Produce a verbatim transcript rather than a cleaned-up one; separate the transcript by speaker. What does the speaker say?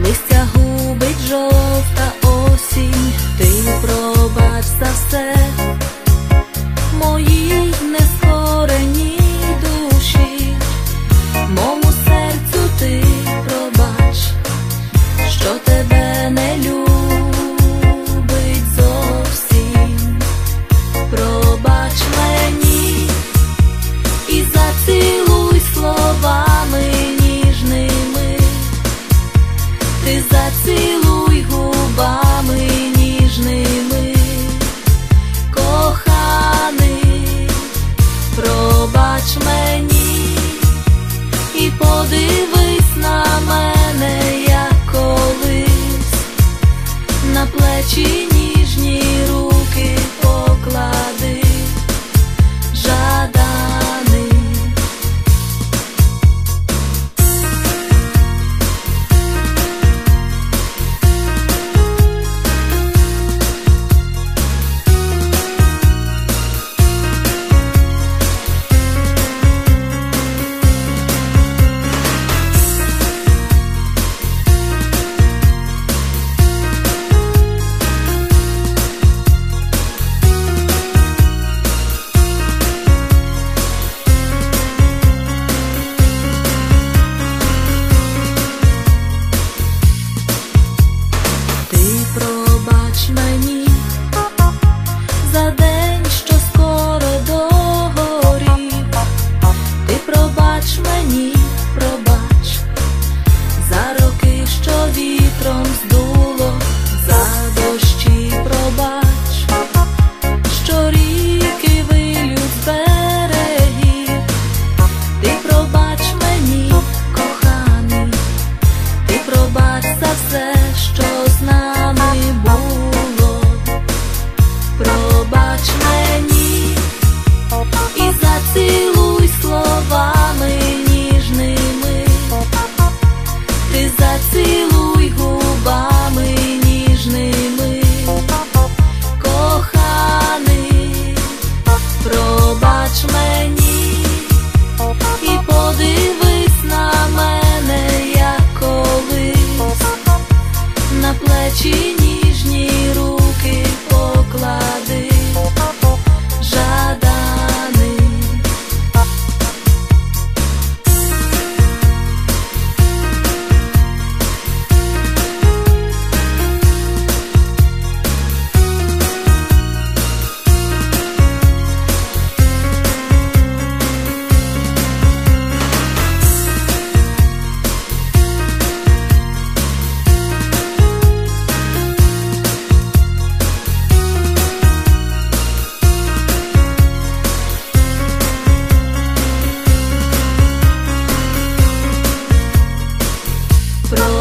Speaker 1: листя губить жовта осінь, ти пробач за все моїй нескореній душі, мому серцю ти пробач, що тебе не любить зовсім. Пробач мені і зацілуй словами ніжними, ти зацілуй губами ніжними, коханий. Пробач мені і подивись на мене, як колись, на плечі ніжні руки поклади, жаданий. Пробач мені за день, що скоро догорів, ти пробач мені, пробач за роки, що вітром здуло, за дощі пробач, що ріки вилють з берегів, ти пробач мені, коханий, ти пробач за все, що з нами було. Пробач мені і зацілуй словами ніжними, ти зацілуй губами ніжними, коханий. Пробач мені і подивись на мене, як колись, на плечі ніжні руки поклади, жаданий. Про